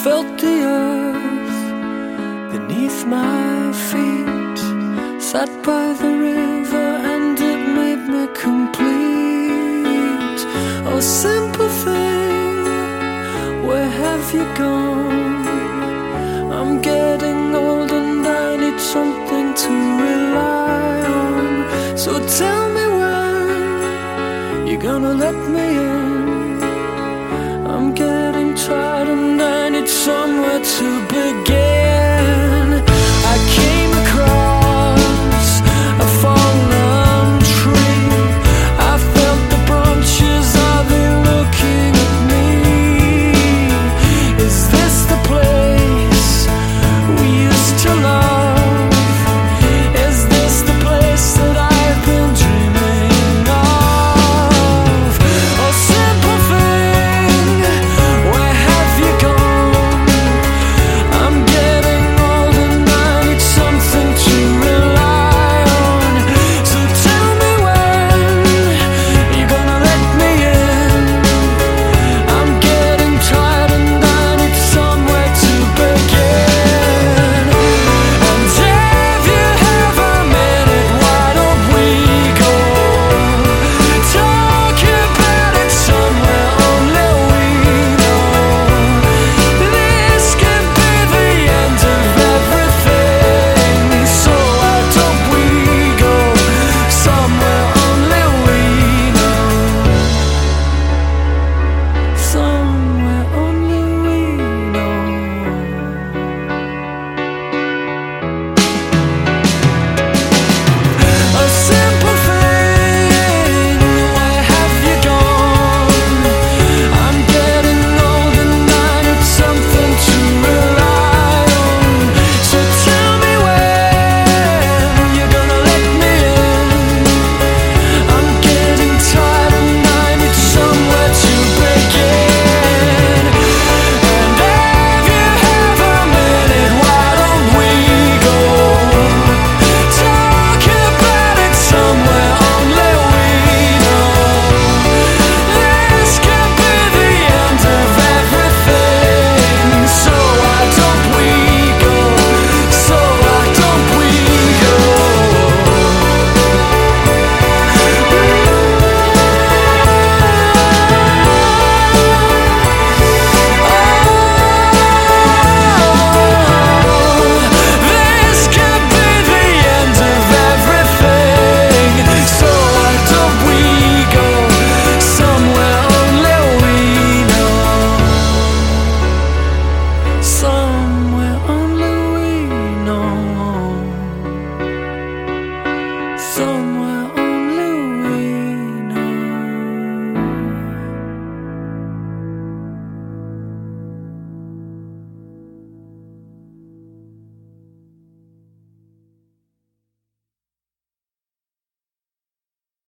felt the earth beneath my feet, sat by the river and it made me complete. Oh, simple thing, where have you gone? I'm getting old and I need something to rely on. So tell me when you're gonna let me in. I'm getting tired and I need somewhere to be.